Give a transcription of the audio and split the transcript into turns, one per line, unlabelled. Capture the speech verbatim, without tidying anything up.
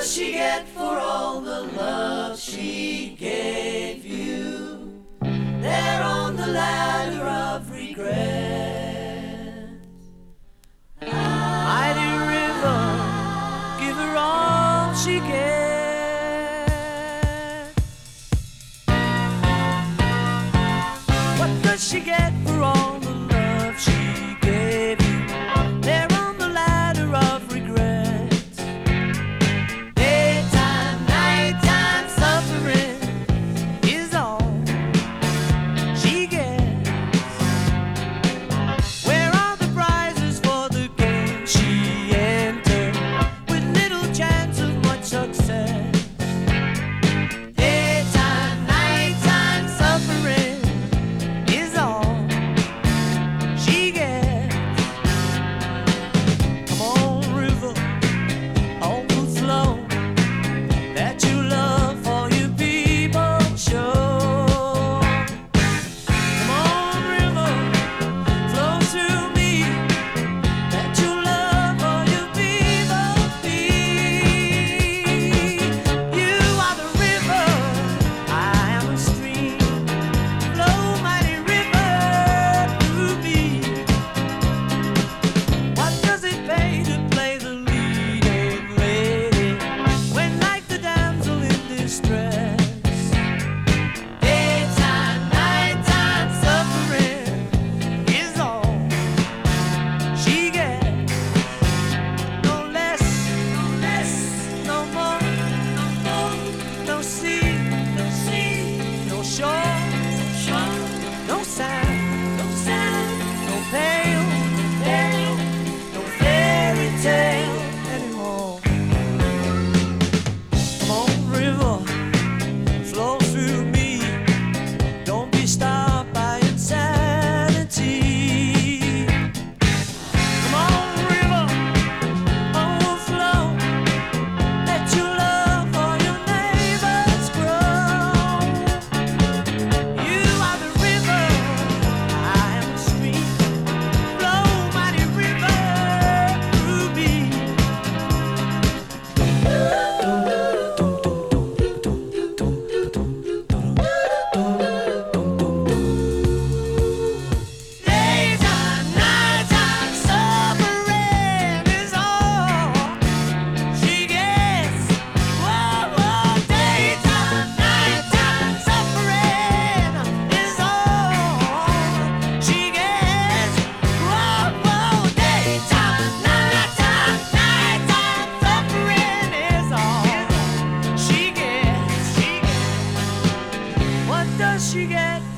does she get for all the love she gave you? There on the ladder of regret. Mighty river, give her all she gets. What does she get for all the love she gave you? There on the ladder of regret. Daytime, nighttime suffering is all she gets. Where are the prizes for the game she entered with little chance of much success? Daytime, nighttime suffering is all she gets. Come on, river, overflow. Let your love for your people show. Come on, river, flow through me. Let your love for your people be. You are the river, I am a stream. Flow, mighty river, through me. What does it pay to play the leading lady when, like the damsel in distress? Daytime, nighttime suffering is all she gets. No less, no less, no more, no more, no sea, no sea, no shore, shore, no sound, no sound, no pale, pale, no fairy tale anymore. Come on, river, flow through me. Don't be stopped by insanity. Come on, river, overflow. Let your love for your neighbors grow. You are the river, I am the stream. Flow, mighty river, through me. Daytime, nighttime suffering is all she gets. Whoa, whoa, daytime, nighttime suffering is all she gets. Whoa, whoa, daytime, nighttime, nighttime suffering is all she gets. She gets. What does she get